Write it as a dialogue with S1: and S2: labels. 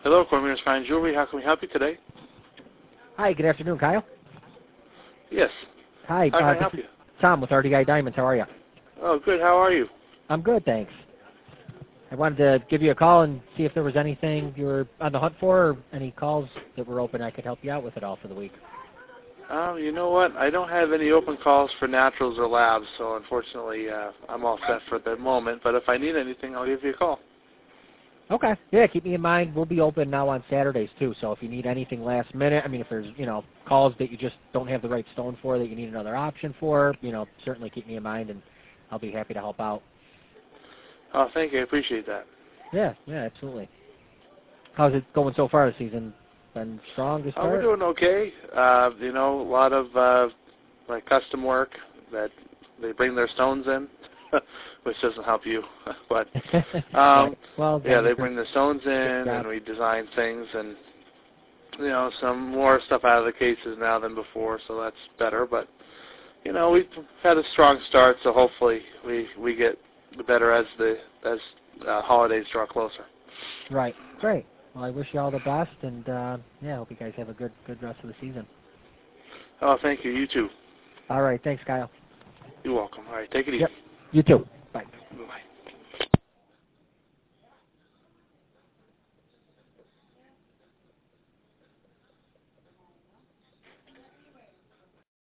S1: Hello, Cormier's Fine Jewelry. How can we help you today?
S2: Hi, good afternoon, Kyle.
S1: Yes.
S2: Hi,
S1: How can I help
S2: this
S1: you?
S2: is Tom with RDI Diamonds. How are you?
S1: Oh, good. How are you?
S2: I'm good, thanks. I wanted to give you a call and see if there was anything you were on the hunt for or any calls that were open I could help you out with at all for the week.
S1: You know what? I don't have any open calls for naturals or labs, so unfortunately I'm all set for the moment. But if I need anything, I'll give you a call.
S2: Okay. Yeah, keep me in mind. We'll be open now on Saturdays, too, so if you need anything last minute, I mean, if there's, calls that you just don't have the right stone for that you need another option for, certainly keep me in mind, and I'll be happy to help out.
S1: Oh, thank you. I appreciate that.
S2: Yeah, absolutely. How's it going so far this season? Been strong to start?
S1: We're doing okay. A lot of like custom work that they bring their stones in, which doesn't help you. But
S2: well,
S1: yeah, they bring the stones in, and we design things, and some more stuff out of the cases now than before, so that's better. But we've had a strong start, so hopefully we get better as holidays draw closer.
S2: Right. Great. Well, I wish you all the best, and I hope you guys have a good rest of the season.
S1: Oh, thank you. You too.
S2: All right. Thanks, Kyle.
S1: You're welcome. All right. Take it easy.
S2: Yep. You too. Bye.
S1: Bye.